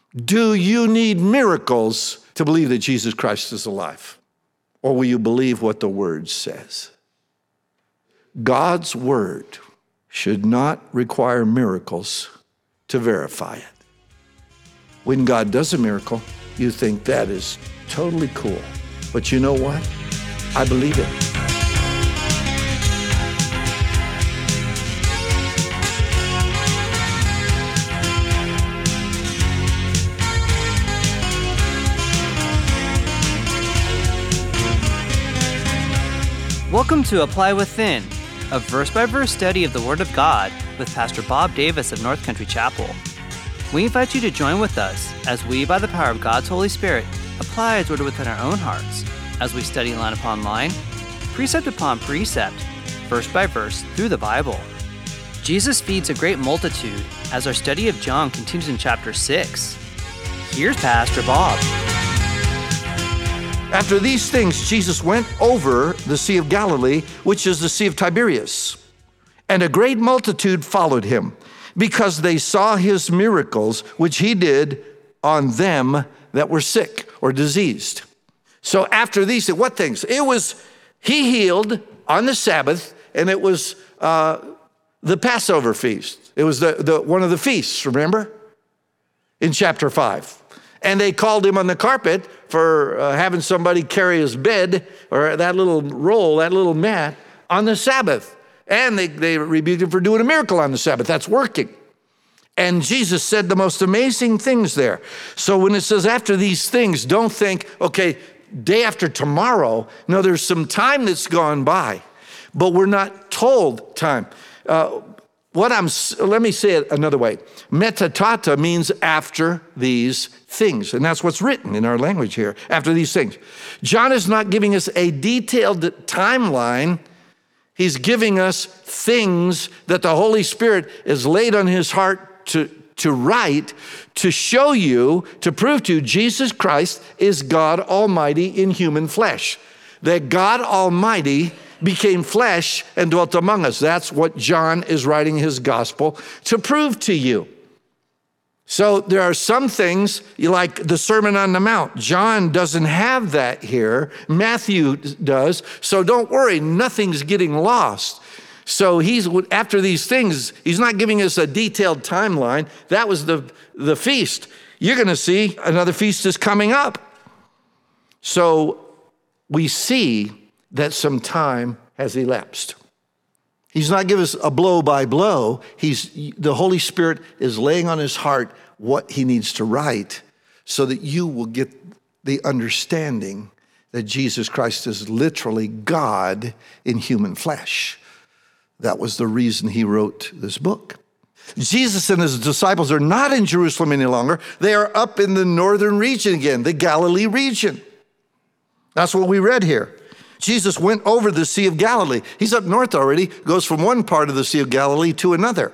Do you need miracles to believe that Jesus Christ is alive? Or will you believe what the Word says? God's Word should not require miracles to verify it. When God does a miracle, you think that is totally cool. But you know what? I believe it. Welcome to Apply Within, a verse-by-verse study of the Word of God with Pastor Bob Davis of North Country Chapel. We invite you to join with us as we, by the power of God's Holy Spirit, apply His Word within our own hearts as we study line upon line, precept upon precept, verse by verse through the Bible. Jesus feeds a great multitude as our study of John continues in chapter 6. Here's Pastor Bob. After these things, Jesus went over the Sea of Galilee, which is the Sea of Tiberias. And a great multitude followed him, because they saw his miracles, which he did on them that were sick or diseased. So after these, what things? He healed on the Sabbath, and it was the Passover feast. It was the one of the feasts, remember? In chapter 5. And they called him on the carpet for having somebody carry his bed or that little roll, that little mat on the Sabbath. And they rebuked him for doing a miracle on the Sabbath. That's working. And Jesus said the most amazing things there. So when it says after these things, don't think, okay, day after tomorrow. No, there's some time that's gone by, but we're not told time. Let me say it another way. Metatata means after these things. And that's what's written in our language here, after these things. John is not giving us a detailed timeline. He's giving us things that the Holy Spirit has laid on his heart to write, to show you, to prove to you, Jesus Christ is God Almighty in human flesh. That God Almighty became flesh and dwelt among us. That's what John is writing his gospel to prove to you. So there are some things, like the Sermon on the Mount. John doesn't have that here. Matthew does. So don't worry, nothing's getting lost. So after these things, he's not giving us a detailed timeline. That was the feast. You're going to see another feast is coming up. So we see that some time has elapsed. He's not giving us a blow by blow. The Holy Spirit is laying on his heart what he needs to write so that you will get the understanding that Jesus Christ is literally God in human flesh. That was the reason he wrote this book. Jesus and his disciples are not in Jerusalem any longer. They are up in the northern region again, the Galilee region. That's what we read here. Jesus went over the Sea of Galilee. He's up north already, goes from one part of the Sea of Galilee to another.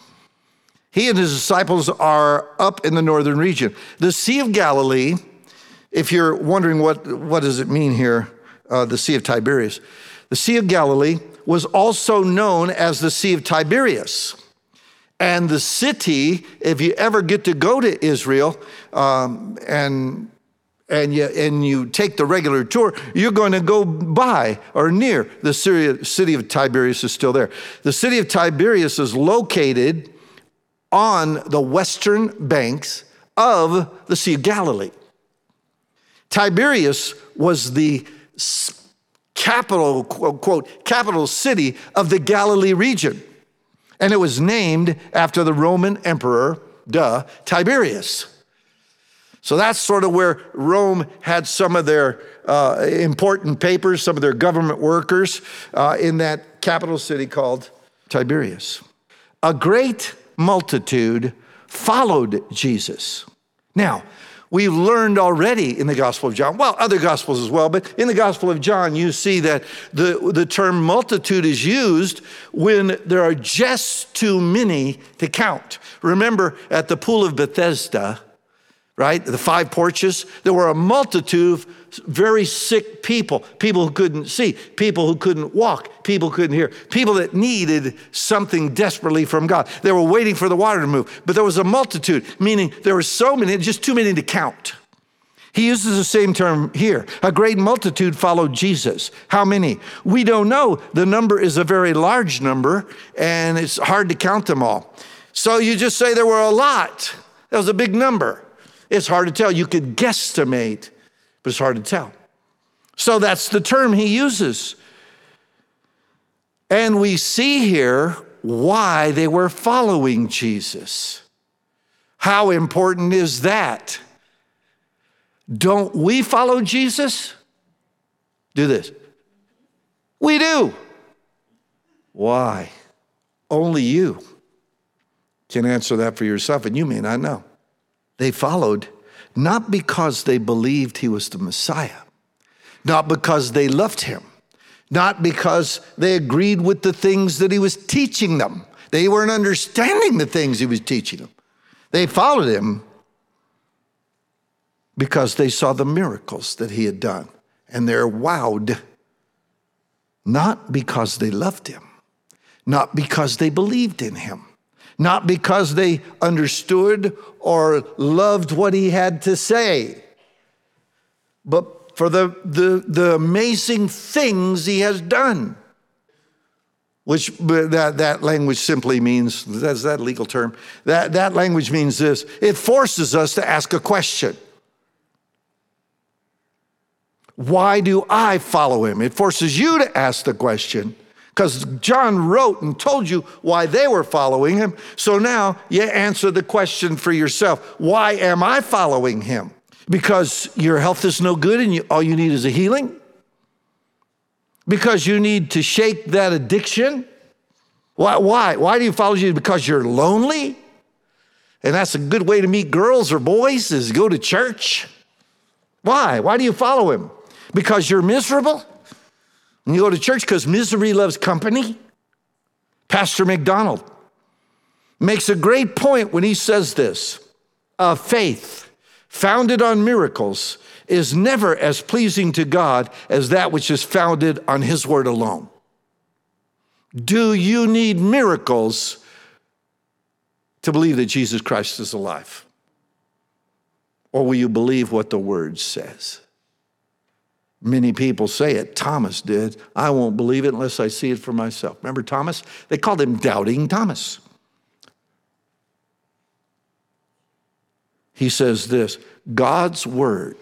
He and his disciples are up in the northern region. The Sea of Galilee, if you're wondering what does it mean here, the Sea of Tiberias. The Sea of Galilee was also known as the Sea of Tiberias. And the city, if you ever get to go to Israel, and you take the regular tour, you're going to go by or near the city of Tiberias is still there. The city of Tiberias is located on the western banks of the Sea of Galilee. Tiberias was the capital, quote, capital city of the Galilee region. And it was named after the Roman emperor, Tiberius. So that's sort of where Rome had some of their important papers, some of their government workers in that capital city called Tiberias. A great multitude followed Jesus. Now, we've learned already in the Gospel of John, well, other Gospels as well, but in the Gospel of John, you see that the term multitude is used when there are just too many to count. Remember, at the Pool of Bethesda, right? The 5 porches. There were a multitude of very sick people, people who couldn't see, people who couldn't walk, people who couldn't hear, people that needed something desperately from God. They were waiting for the water to move, but there was a multitude, meaning there were so many, just too many to count. He uses the same term here. A great multitude followed Jesus. How many? We don't know. The number is a very large number, and it's hard to count them all. So you just say there were a lot. That was a big number. It's hard to tell. You could guesstimate, but it's hard to tell. So that's the term he uses. And we see here why they were following Jesus. How important is that? Don't we follow Jesus? Do this. We do. Why? Only you can answer that for yourself, and you may not know. They followed not because they believed he was the Messiah, not because they loved him, not because they agreed with the things that he was teaching them. They weren't understanding the things he was teaching them. They followed him because they saw the miracles that he had done, and they're wowed, not because they loved him, not because they believed in him, not because they understood or loved what he had to say, but for the amazing things he has done. Which that language simply means, that's that legal term, that language means this: it forces us to ask a question. Why do I follow him? It forces you to ask the question, because John wrote and told you why they were following him. So now you answer the question for yourself. Why am I following him? Because your health is no good and all you need is a healing? Because you need to shake that addiction? Why? Why do you follow Jesus? Because you're lonely? And that's a good way to meet girls or boys, is go to church? Why? Why do you follow him? Because you're miserable? And you go to church because misery loves company? Pastor McDonald makes a great point when he says this: a faith founded on miracles is never as pleasing to God as that which is founded on his word alone. Do you need miracles to believe that Jesus Christ is alive? Or will you believe what the word says? Many people say it. Thomas did. I won't believe it unless I see it for myself. Remember Thomas? They called him Doubting Thomas. He says this: God's word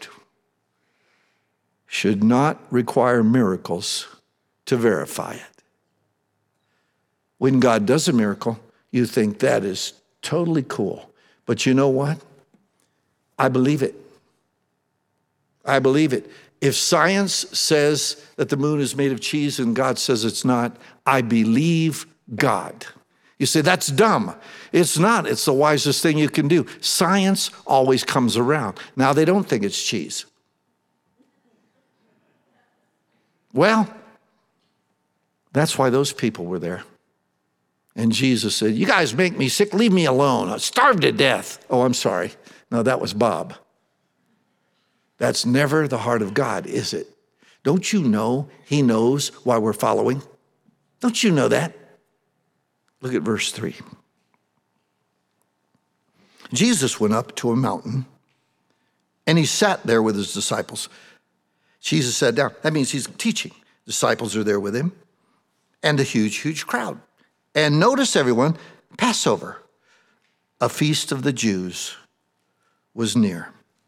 should not require miracles to verify it. When God does a miracle, you think that is totally cool. But you know what? I believe it. I believe it. If science says that the moon is made of cheese and God says it's not, I believe God. You say, that's dumb. It's not. It's the wisest thing you can do. Science always comes around. Now they don't think it's cheese. Well, that's why those people were there. And Jesus said, you guys make me sick. Leave me alone. I starved to death. Oh, I'm sorry. No, that was Bob. That's never the heart of God, is it? Don't you know he knows why we're following? Don't you know that? Look at verse 3. Jesus went up to a mountain and he sat there with his disciples. Jesus sat down. That means he's teaching. Disciples are there with him and a huge, huge crowd. And notice everyone, Passover, a feast of the Jews, was near.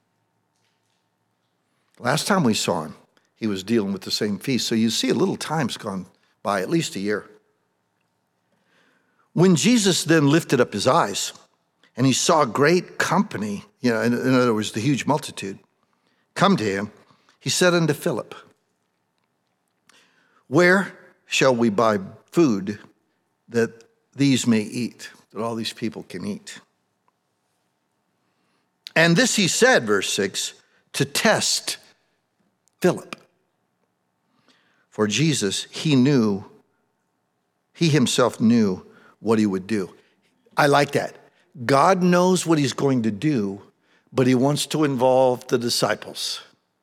Last time we saw him, he was dealing with the same feast. So you see a little time's gone by, at least a year. When Jesus then lifted up his eyes and he saw great company, in other words, the huge multitude, come to him, he said unto Philip, where shall we buy food that these may eat, that all these people can eat? And this he said, verse 6, to test Philip. For Jesus, he himself knew what he would do. I like that. God knows what he's going to do, but he wants to involve the disciples.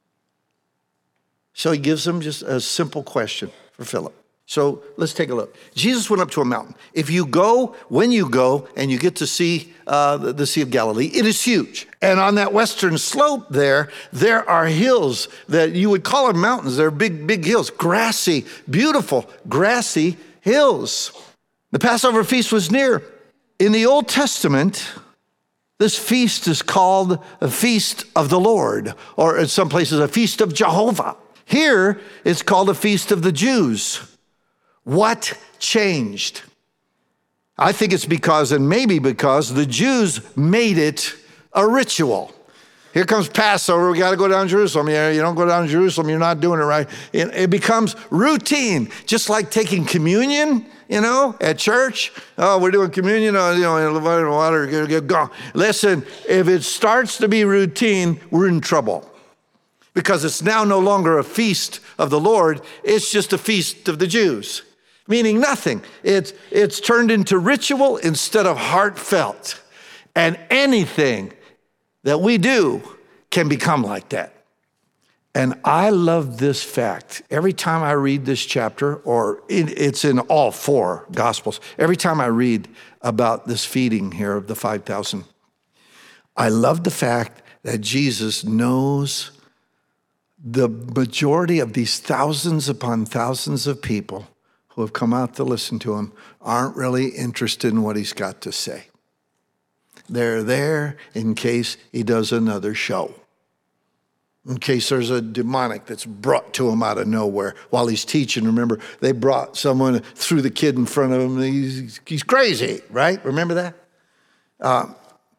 So he gives them just a simple question for Philip. So let's take a look. Jesus went up to a mountain. When you go and you get to see the Sea of Galilee, it is huge. And on that western slope there are hills that you would call them mountains. They're big, big hills, grassy, beautiful, grassy hills. The Passover feast was near. In the Old Testament, this feast is called a feast of the Lord, or in some places a feast of Jehovah. Here, it's called a feast of the Jews. What changed? I think it's because the Jews made it a ritual. Here comes Passover, we got to go down to Jerusalem. Yeah, you don't go down to Jerusalem, you're not doing it right. It becomes routine, just like taking communion, at church. Oh, we're doing communion, water, get gone. Listen, if it starts to be routine, we're in trouble. Because it's now no longer a feast of the Lord, it's just a feast of the Jews. Meaning nothing. It's turned into ritual instead of heartfelt. And anything that we do can become like that. And I love this fact. Every time I read this chapter, it's in all 4 Gospels, every time I read about this feeding here of the 5,000, I love the fact that Jesus knows the majority of these thousands upon thousands of people who have come out to listen to him aren't really interested in what he's got to say. They're there in case he does another show, in case there's a demonic that's brought to him out of nowhere while he's teaching. Remember, they brought someone, threw the kid in front of him. He's crazy, right? Remember that?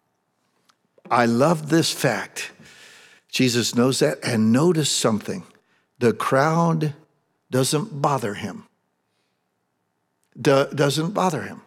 I love this fact. Jesus knows that, and notice something. The crowd doesn't bother him. Doesn't bother him.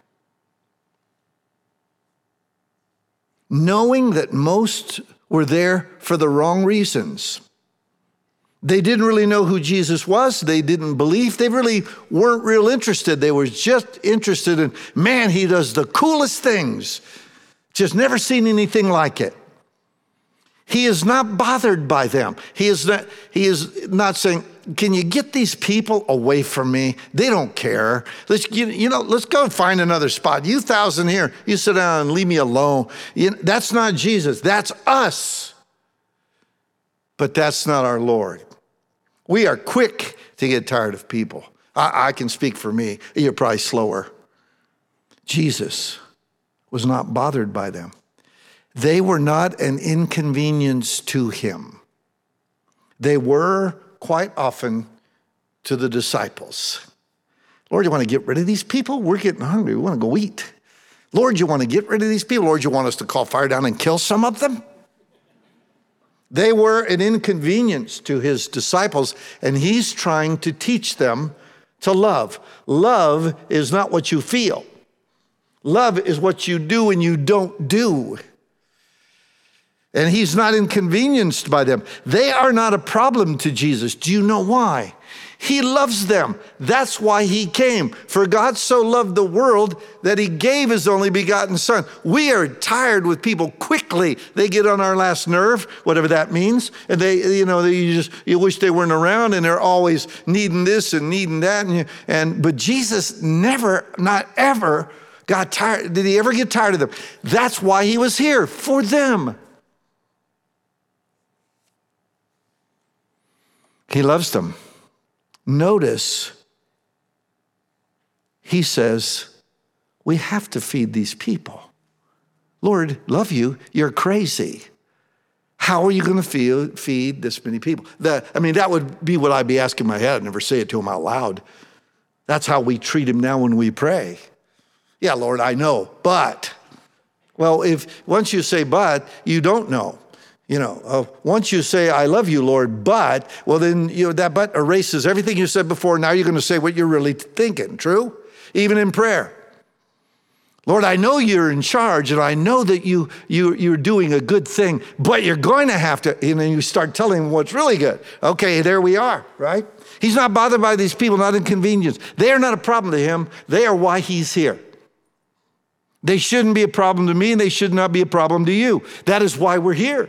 Knowing that most were there for the wrong reasons. They didn't really know who Jesus was. They didn't believe. They really weren't real interested. They were just interested in, man, he does the coolest things. Just never seen anything like it. He is not bothered by them. He is not saying, can you get these people away from me? They don't care. Let's go find another spot. You 1,000 here, you sit down and leave me alone. That's not Jesus. That's us. But that's not our Lord. We are quick to get tired of people. I can speak for me. You're probably slower. Jesus was not bothered by them. They were not an inconvenience to him. They were quite often to the disciples. Lord, you want to get rid of these people? We're getting hungry. We want to go eat. Lord, you want to get rid of these people? Lord, you want us to call fire down and kill some of them? They were an inconvenience to his disciples, and he's trying to teach them to love. Love is not what you feel. Love is what you do and you don't do. And he's not inconvenienced by them. They are not a problem to Jesus. Do you know why? He loves them. That's why he came. For God so loved the world that he gave his only begotten son. We are tired with people quickly. They get on our last nerve, whatever that means. And you wish they weren't around, and they're always needing this and needing that. But Jesus never, not ever, got tired. Did he ever get tired of them? That's why he was here, for them. He loves them. Notice, he says, we have to feed these people. Lord, love you. You're crazy. How are you going to feed this many people? That would be what I'd be asking my head. I'd never say it to him out loud. That's how we treat him now when we pray. Yeah, Lord, I know, but. Well, once you say but, you don't know. Once you say, I love you, Lord, but, well, then that but erases everything you said before. Now you're going to say what you're really thinking, true? Even in prayer. Lord, I know you're in charge, and I know that you're doing a good thing, but you're going to have to, and then you start telling him what's really good. Okay, there we are, right? He's not bothered by these people, not inconvenience. They are not a problem to him. They are why he's here. They shouldn't be a problem to me, and they should not be a problem to you. That is why we're here.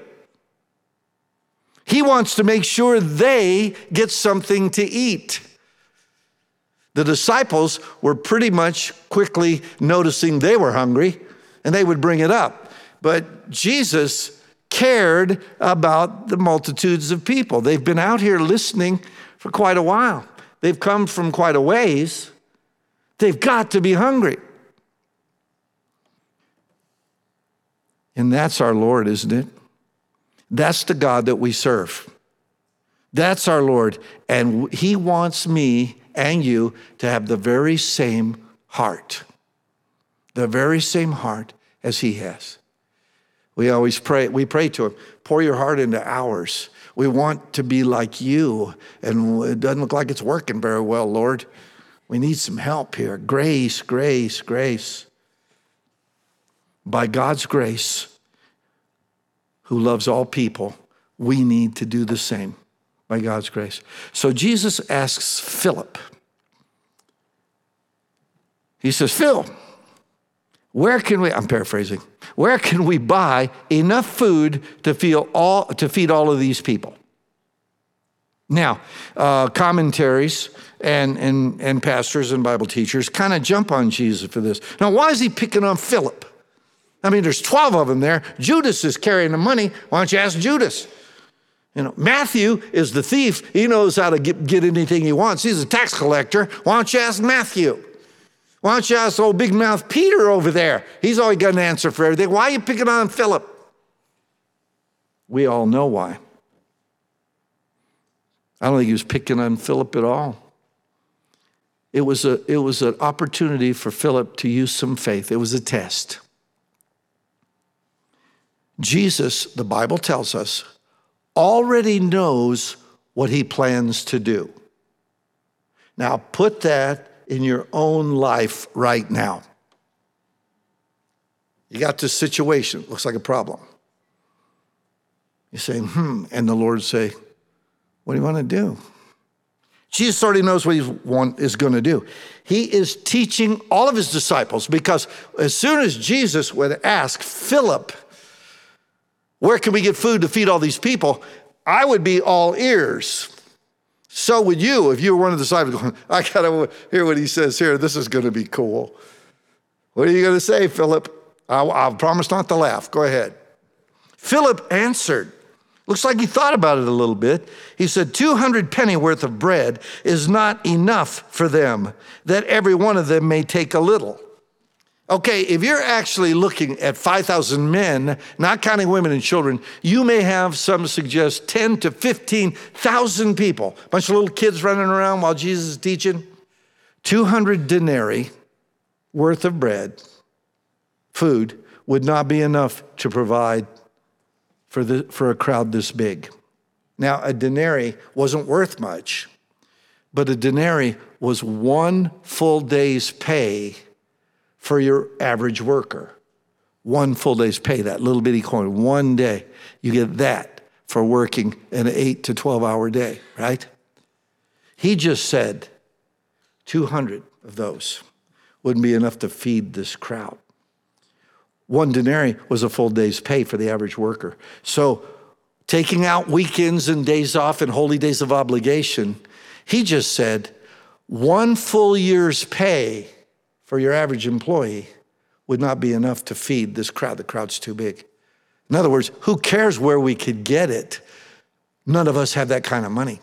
He wants to make sure they get something to eat. The disciples were pretty much quickly noticing they were hungry, and they would bring it up. But Jesus cared about the multitudes of people. They've been out here listening for quite a while. They've come from quite a ways. They've got to be hungry. And that's our Lord, isn't it? That's the God that we serve. That's our Lord. And he wants me and you to have the very same heart. The very same heart as he has. We always pray, we pray to him, pour your heart into ours. We want to be like you, and it doesn't look like it's working very well, Lord. We need some help here. Grace, grace, grace. By God's grace, who loves all people, we need to do the same by God's grace. So Jesus asks Philip. He says, Phil, where can we, I'm paraphrasing, where can we buy enough food to feed all of these people? Now, commentaries and pastors and Bible teachers kind of jump on Jesus for this. Now, why is he picking on Philip? I mean, there's 12 of them there. Judas is carrying the money. Why don't you ask Judas? You know, Matthew is the thief. He knows how to get anything he wants. He's a tax collector. Why don't you ask Matthew? Why don't you ask old big mouth Peter over there? He's always got an answer for everything. Why are you picking on Philip? We all know why. I don't think he was picking on Philip at all. It was an opportunity for Philip to use some faith. It was a test. Jesus, the Bible tells us, already knows what he plans to do. Now put that in your own life right now. You got this situation, looks like a problem. You're saying, and the Lord say, what do you want to do? Jesus already knows what he is going to do. He is teaching all of his disciples, because as soon as Jesus would ask Philip, where can we get food to feed all these people? I would be all ears. So would you if you were one of the disciples going, I got to hear what he says here. This is going to be cool. What are you going to say, Philip? I'll promise not to laugh. Go ahead. Philip answered. Looks like he thought about it a little bit. He said, 200 penny worth of bread is not enough for them, that every one of them may take a little. Okay, if you're actually looking at 5,000 men, not counting women and children, you may have, some suggest, 10 to 15,000 people. A bunch of little kids running around while Jesus is teaching. 200 denarii worth of bread, food, would not be enough to provide for a crowd this big. Now, a denarii wasn't worth much, but a denarii was one full day's pay for your average worker. One full day's pay, that little bitty coin, one day. You get that for working an 8 to 12 hour day, right? He just said 200 of those wouldn't be enough to feed this crowd. One denarii was a full day's pay for the average worker. So taking out weekends and days off and holy days of obligation, he just said one full year's pay for your average employee would not be enough to feed this crowd. The crowd's too big. In other words, who cares where we could get it? None of us have that kind of money.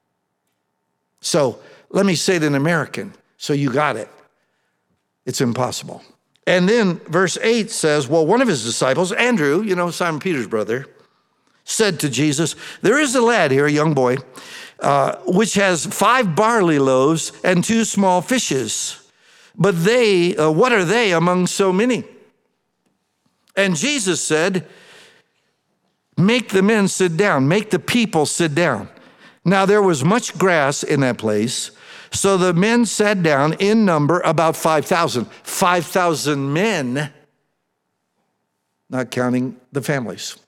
So let me say it in American, so you got it. It's impossible. And then verse 8 says, well, one of his disciples, Andrew, Simon Peter's brother, said to Jesus, there is a lad here, a young boy, which has 5 barley loaves and 2 small fishes. But what are they among so many? And Jesus said, make the men sit down, make the people sit down. Now there was much grass in that place, so the men sat down in number about 5,000. 5,000 men, not counting the families.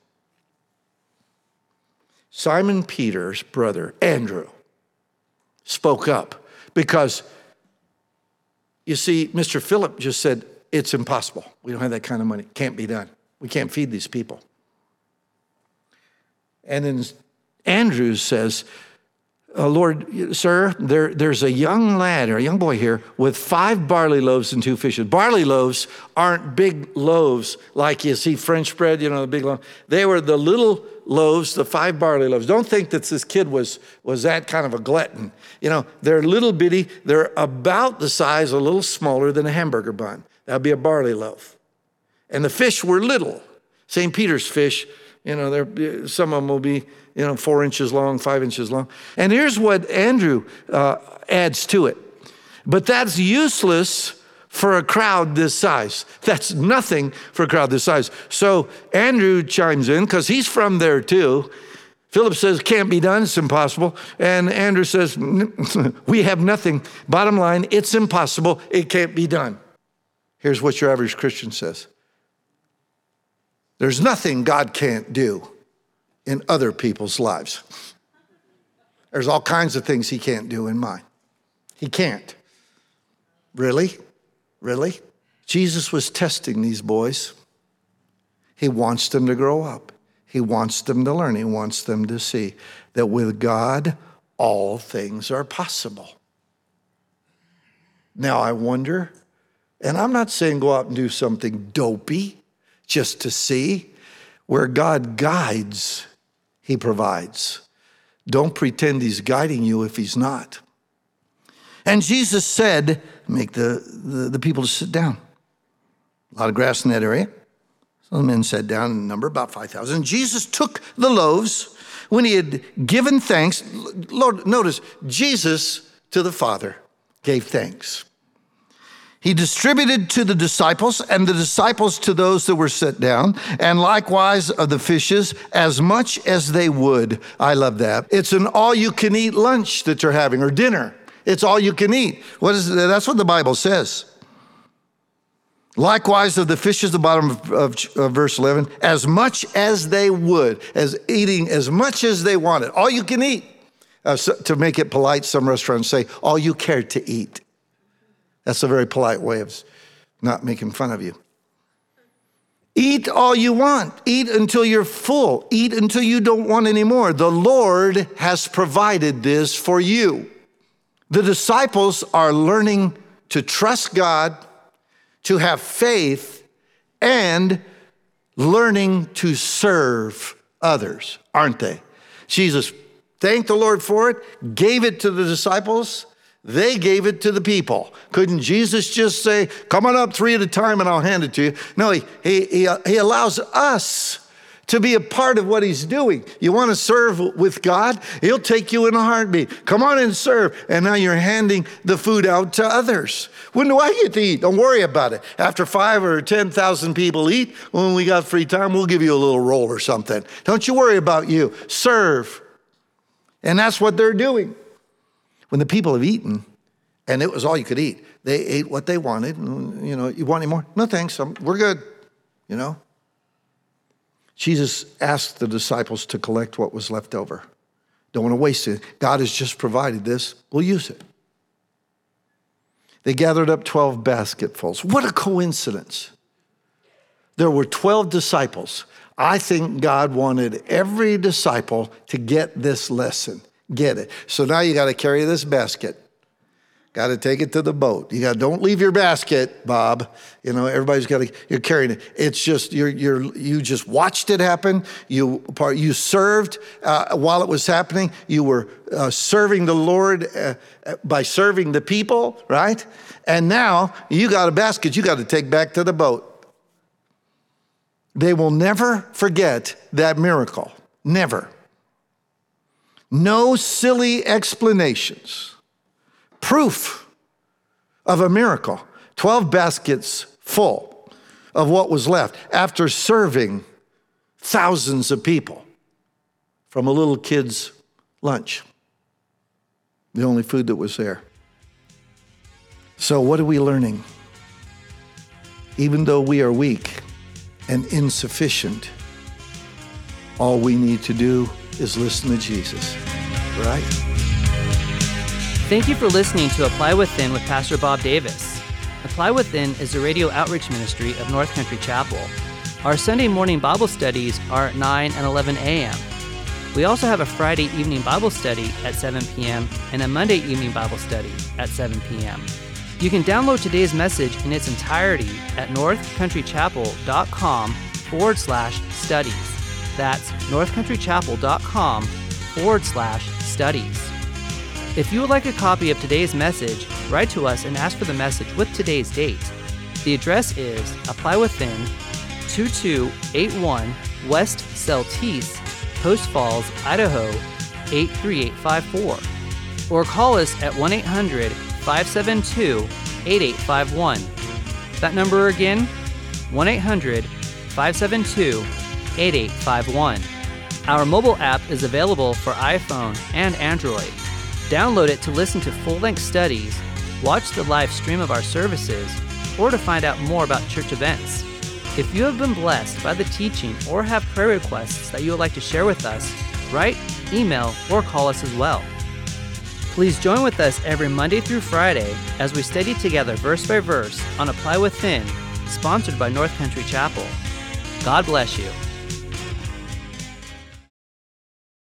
Simon Peter's brother, Andrew, spoke up because, you see, Mr. Philip just said, it's impossible. We don't have that kind of money. Can't be done. We can't feed these people. And then Andrew says, Lord, sir, there's a young lad or a young boy here with 5 barley loaves and 2 fishes. Barley loaves aren't big loaves like you see French bread, the big loaf. They were the little loaves, the 5 barley loaves. Don't think that this kid was that kind of a glutton. They're little bitty. They're about the size, a little smaller than a hamburger bun. That'd be a barley loaf. And the fish were little. St. Peter's fish, some of them will be 4 inches long, 5 inches long. And here's what Andrew adds to it. But that's useless for a crowd this size. That's nothing for a crowd this size. So Andrew chimes in because he's from there too. Philip says, can't be done, it's impossible. And Andrew says, we have nothing. Bottom line, it's impossible, it can't be done. Here's what your average Christian says. There's nothing God can't do in other people's lives. There's all kinds of things he can't do in mine. He can't. Really? Really? Jesus was testing these boys. He wants them to grow up. He wants them to learn. He wants them to see that with God, all things are possible. Now I wonder, and I'm not saying go out and do something dopey just to see. Where God guides, he provides. Don't pretend he's guiding you if he's not. And Jesus said, make the people to sit down. A lot of grass in that area. So the men sat down in number, about 5,000. Jesus took the loaves when he had given thanks. Lord, notice, Jesus to the Father gave thanks. He distributed to the disciples, and the disciples to those that were set down, and likewise of the fishes, as much as they would. I love that. It's an all-you-can-eat lunch that you're having, or dinner. It's all you can eat. That's what the Bible says. Likewise of the fishes, the bottom of verse 11, as much as they would, as eating as much as they wanted. All you can eat. To make it polite, some restaurants say, all you care to eat. That's a very polite way of not making fun of you. Eat all you want. Eat until you're full. Eat until you don't want any more. The Lord has provided this for you. The disciples are learning to trust God, to have faith, and learning to serve others, aren't they? Jesus thanked the Lord for it, gave it to the disciples. They gave it to the people. Couldn't Jesus just say, come on up 3 at a time and I'll hand it to you? No, he allows us to be a part of what he's doing. You want to serve with God? He'll take you in a heartbeat. Come on and serve. And now you're handing the food out to others. When do I get to eat? Don't worry about it. After 5 or 10,000 people eat, when we got free time, we'll give you a little roll or something. Don't you worry about you. Serve. And that's what they're doing. When the people have eaten, and it was all you could eat, they ate what they wanted. And, you want any more? No, thanks. We're good. Jesus asked the disciples to collect what was left over. Don't want to waste it. God has just provided this. We'll use it. They gathered up 12 basketfuls. What a coincidence. There were 12 disciples. I think God wanted every disciple to get this lesson. Get it. So now you got to carry this basket. Got to take it to the boat. Don't leave your basket, Bob. Everybody's you're carrying it. It's just, you just watched it happen. You served while it was happening. You were serving the Lord by serving the people, right? And now you got a basket you got to take back to the boat. They will never forget that miracle. Never. No silly explanations. Proof of a miracle. 12 baskets full of what was left after serving thousands of people from a little kid's lunch. The only food that was there. So what are we learning? Even though we are weak and insufficient, all we need to do is listen to Jesus, right? Thank you for listening to Apply Within with Pastor Bob Davis. Apply Within is the radio outreach ministry of North Country Chapel. Our Sunday morning Bible studies are at 9 and 11 a.m. We also have a Friday evening Bible study at 7 p.m. and a Monday evening Bible study at 7 p.m. You can download today's message in its entirety at northcountrychapel.com/studies. That's northcountrychapel.com/studies. If you would like a copy of today's message, write to us and ask for the message with today's date. The address is Apply Within, 2281 West Celtice, Post Falls, Idaho 83854. Or call us at 1-800-572-8851. That number again, 1-800-572-8851. Our mobile app is available for iPhone and Android. Download it to listen to full-length studies, watch the live stream of our services, or to find out more about church events. If you have been blessed by the teaching or have prayer requests that you would like to share with us, write, email, or call us as well. Please join with us every Monday through Friday as we study together verse by verse on Apply Within, sponsored by North Country Chapel. God bless you.